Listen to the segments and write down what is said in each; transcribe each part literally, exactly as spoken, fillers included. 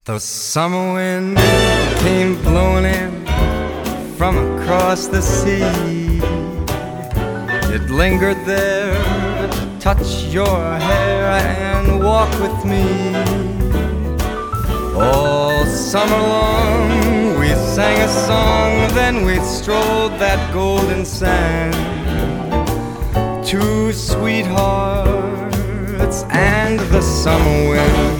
The summer wind came blowing in from across the sea. It lingered there to touch your hair and walk with me. All summer long we sang a song, then we strolled that golden sand. Two sweethearts and the summer wind.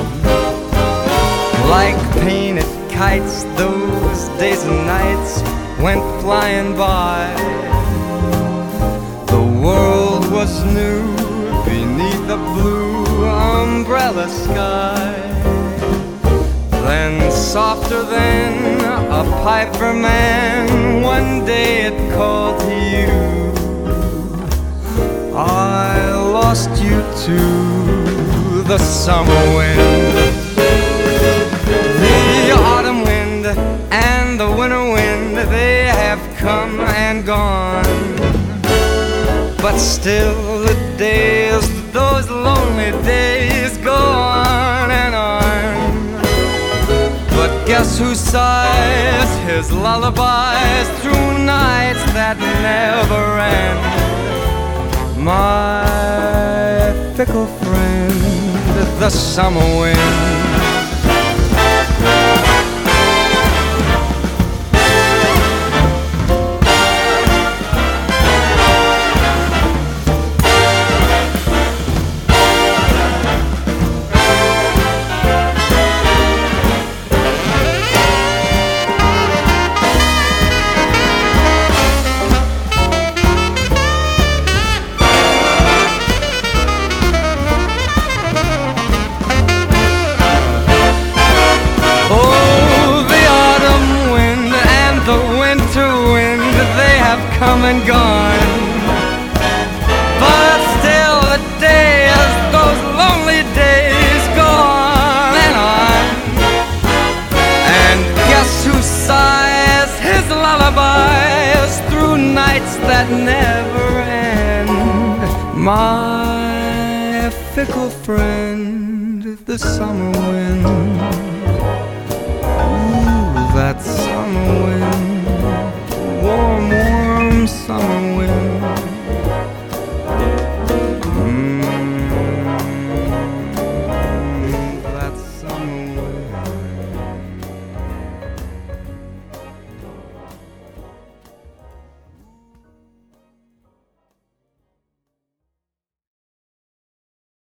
Like painted kites, those days and nights went flying by. The world was new beneath the blue umbrella sky. Then softer than a piper man, one day it called to you. I lost you to the summer wind. The autumn wind and the winter wind, they have come and gone. But still the days, those lonely days go on and on. But guess who sighs his lullabies through nights that never end? My fickle friend, the summer wind. Come and gone, but still the days, those lonely days go on and on. And guess who sighs his lullabies through nights that never end? My fickle friend, the summer wind.